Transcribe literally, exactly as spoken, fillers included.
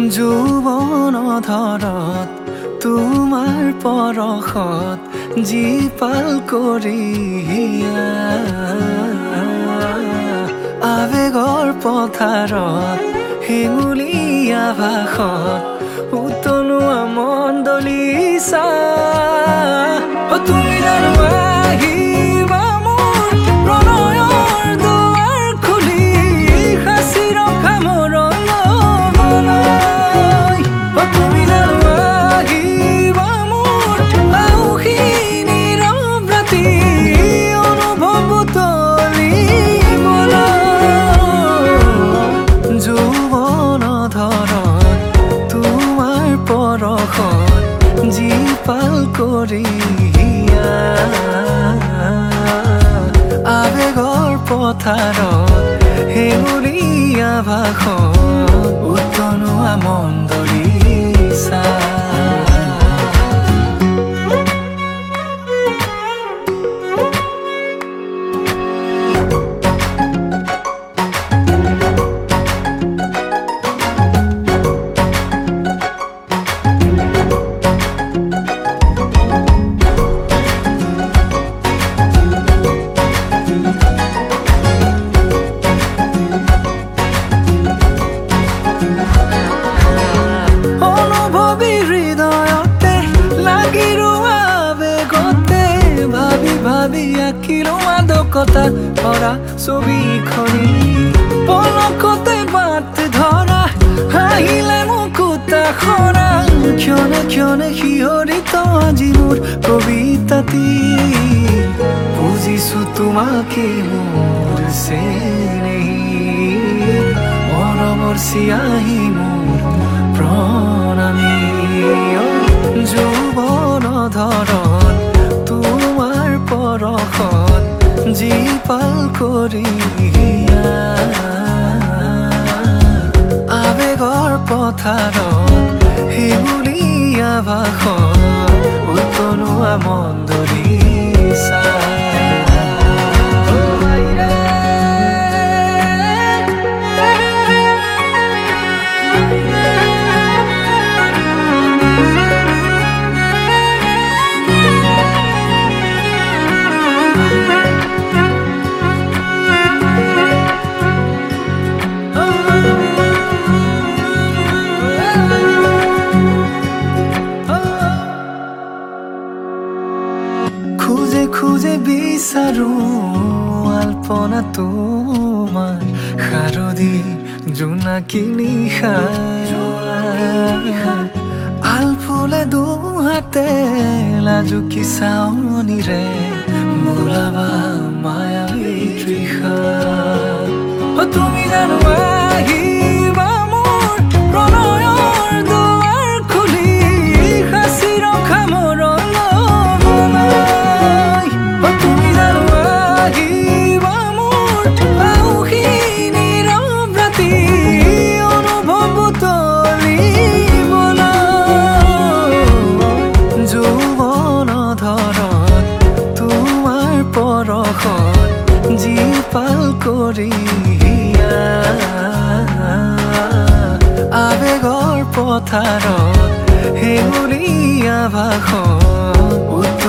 যৌৱন ধৰত তোমাৰ পৰশত জীপাল কৰি আৱেগৰ পথাৰত হেঙুলীয়া ভাষত উতলোৱা মন দলিছা তুমি জানো আহিবা মোৰ প্ৰণয়ৰ দুৱাৰ খুলি সাঁচি ৰখা মোৰ লবলৈ তুমি জানো আহিবা মোৰ আউসী নীৰৱ ৰাতি অনুভৱ তুলিবলৈ যৌৱন ধৰত তোমাৰ পৰশত জীপাল কৰি আৱেগৰ পথাৰত হেঙুলীয়া ভাষত উতলোৱা মন দলিছা আঁকিলো মাদকতা ভৰা ছবিখনি পলকতে বাট ধৰা হাঁহিলে মুকুতা সৰা ক্ষণে ক্ষণে শিহৰিত আজি মোৰ কবিতাটি বুজিছো তোমাকে মোৰ চেনেহী মৰমৰ চিয়াহী মোৰ প্ৰণামী যৌৱন ধৰত তোমাৰ পৰশত জীপাল কৰি আৱেগৰ পথাৰত হেঙুলীয়া ভাষত উতলোৱা মন দলিছা খুঁজে খুঁজে বিচাৰো আলপনা তোমাৰ শাৰদী জোনাকী নিশা আলফুলে দুহাতে লাজুকী চাৱনিৰে বোলাবা মায়াবী তৃষা তুমি জানো আহিবা মোৰ প্ৰণয়ৰ দুৱাৰ খুলি সাঁচি ৰখা মোৰ জীপাল কৰি আৱেগৰ পথাৰত হেঙুলীয়া ভাষত